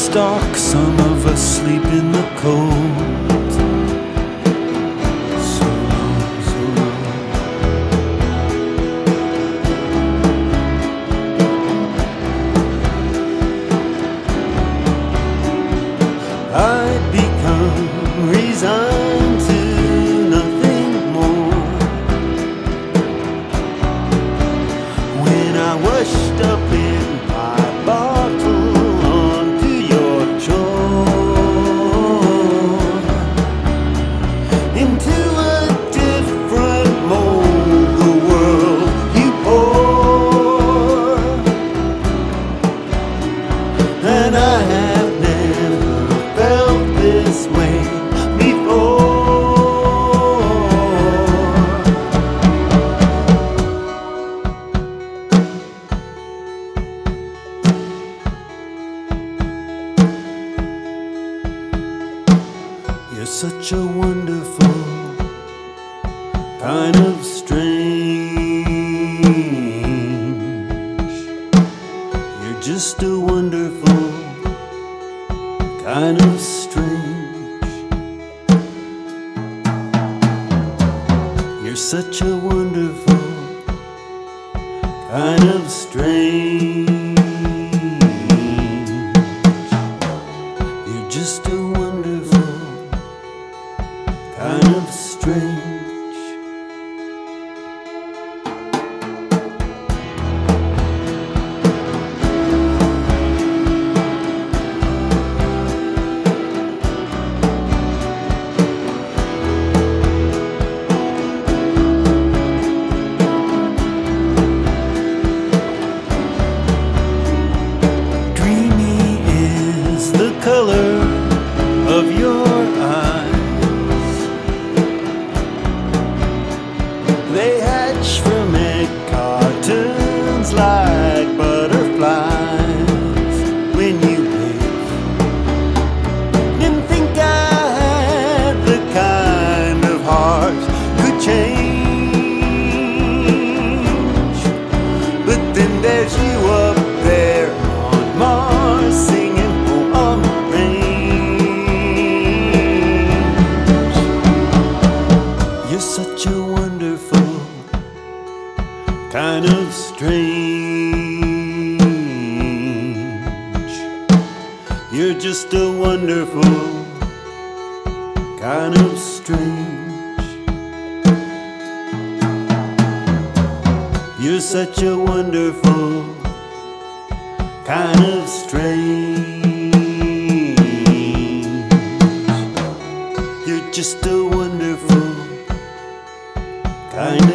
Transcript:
dark, some of us sleep in the cold. So long, so long. I'd become resigned to nothing more when I washed up in my bottle onto your shore, into a different mold, the world you pour, and I have never felt this way before. You're such a wonderful kind of strange. You're just a wonderful kind of strange. You're such a wonderful kind of strange. You're just a wonderful kind of strange. Dreamy is the color of your eyes. They hatch from egg cartons like butterflies when you wave. Didn't think I had the kind of heart could change, but then there's you up there on Mars singing "Oh, on the range." You're such a wonderful kind of strange. You're just a wonderful kind of strange. You're such a wonderful kind of strange. You're just a wonderful kind